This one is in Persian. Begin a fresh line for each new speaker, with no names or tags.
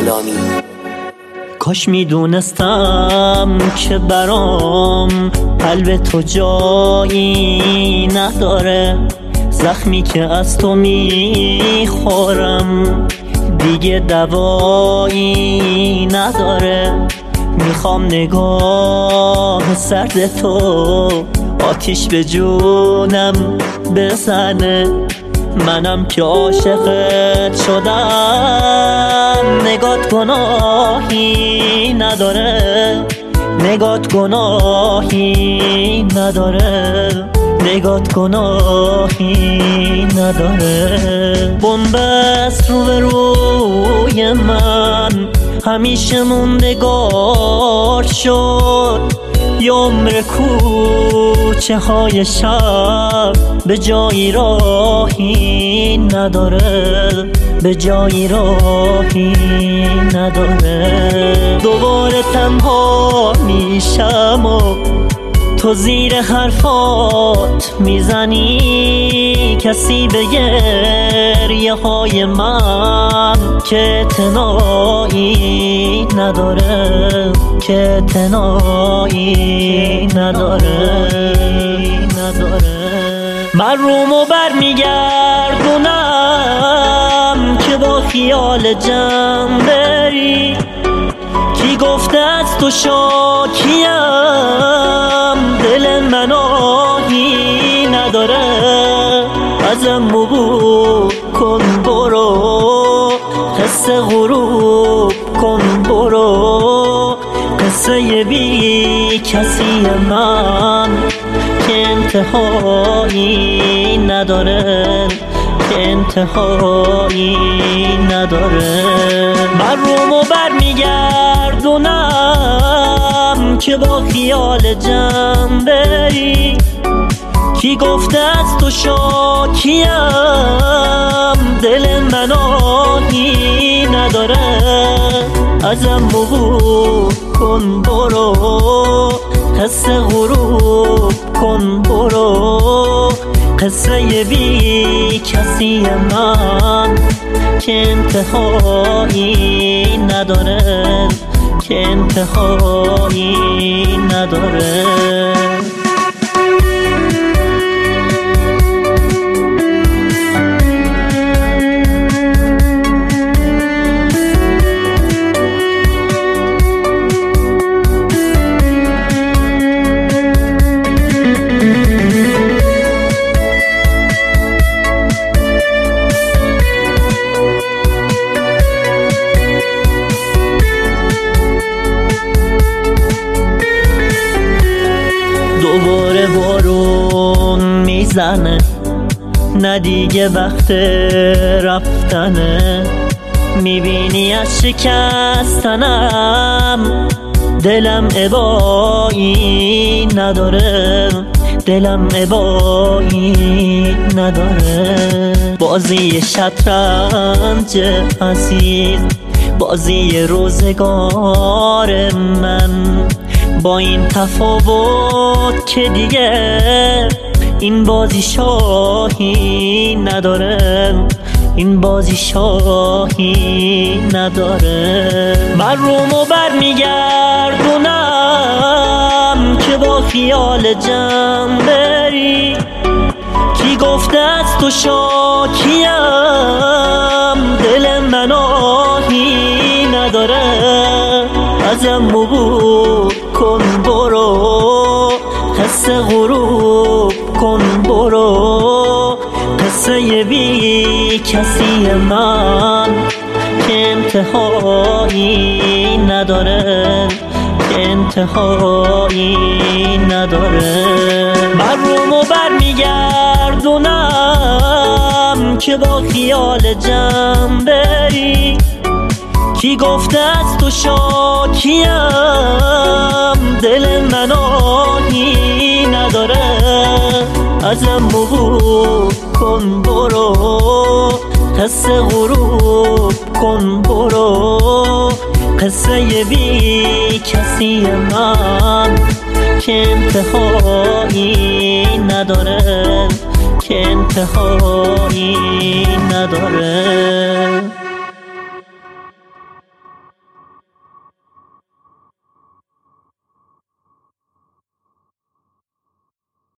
غلامی.
کاش میدونستم که برام قلب تو جایی نداره، زخمی که از تو میخورم دیگه دوایی نداره. میخوام نگاه سرد تو آتیش به جونم بزنه، منم که عاشقت شدم. نگات گناهی نداره، نگات گناهی نداره، نگات گناهی نداره. بنبست رو به روی من همیشه موندگار شد، یه عمر کوچه های شب به جایی راهی نداره، به جایی راهی نداره. دوباره تنها میشم و تو زیر حرفات میزنی، کسی به گریه های من که اعتنایی نداره، که اعتنایی نداره. من رومو بر میگردونم که با خیال جمع بری، کی گفته از تو شاکیم، دل من آهی نداره. ازم عبور کن برو، قصه غروب کن برو، قصه بی کسی من که انتهایی نداره، که انتهایی نداره. من رومو بر میگردونم که با خیال جمع بری، کی گفته از تو شاکیم، دل من آهی نداره. ازم عبور کن برو، قصه غروب کن برو، قصه بی کسی من که انتهایی نداره، که انتهایی نداره. دوباره بارون میزنه، نه دیگه وقت رفتنه. میبینی از شکستنم دلم ابایی نداره، دلم ابایی نداره. بازی شطرنج عزیز، بازی روزگار من، با این تفاوت که دیگه این بازی شاهی نداره، این بازی شاهی نداره. من رومو بر میگردونم که با خیال جمع بری، کی گفته از تو شاکیم، دل من آهی نداره. ازم عبور کن برو، قصه غروب کن برو، قصه بی کسی من که انتهایی نداره، که انتهایی نداره. من رومو بر میگردونم که با خیال جمع بری، کی گفته از تو شاکیم، دل من آهی نداره. ازم عبور کن برو، قصه غروب کن برو، قصه بی کسی من که انتهایی نداره، که انتهایی نداره.